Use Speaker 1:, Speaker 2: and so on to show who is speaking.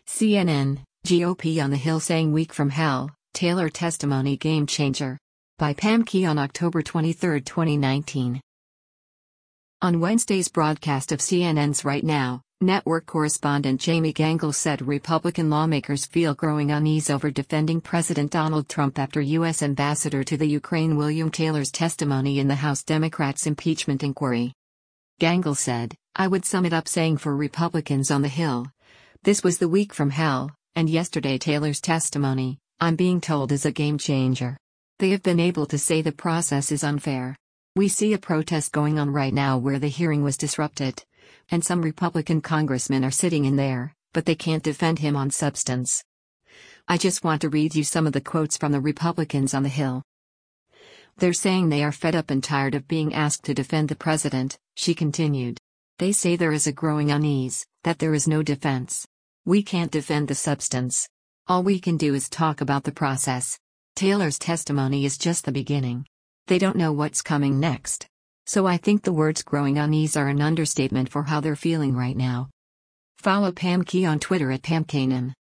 Speaker 1: CNN, GOP on the Hill saying week from hell, Taylor testimony game changer. By Pam Key on October 23, 2019. On Wednesday's broadcast of CNN's Right Now, network correspondent Jamie Gangel said Republican lawmakers feel growing unease over defending President Donald Trump after U.S. Ambassador to the Ukraine William Taylor's testimony in the House Democrats' impeachment inquiry. Gangel said, "I would sum it up saying for Republicans on the Hill, this was the week from hell, and yesterday Taylor's testimony, I'm being told, is a game changer. They have been able to say the process is unfair. We see a protest going on right now where the hearing was disrupted. And some Republican congressmen are sitting in there, but they can't defend him on substance." I just want to read you some of the quotes from the Republicans on the Hill. "They're saying they are fed up and tired of being asked to defend the president," she continued. "They say there is a growing unease, that there is no defense. We can't defend the substance. All we can do is talk about the process. Taylor's testimony is just the beginning. They don't know what's coming next. So I think the words growing unease are an understatement for how they're feeling right now." Follow Pam Key on Twitter at PamKanan.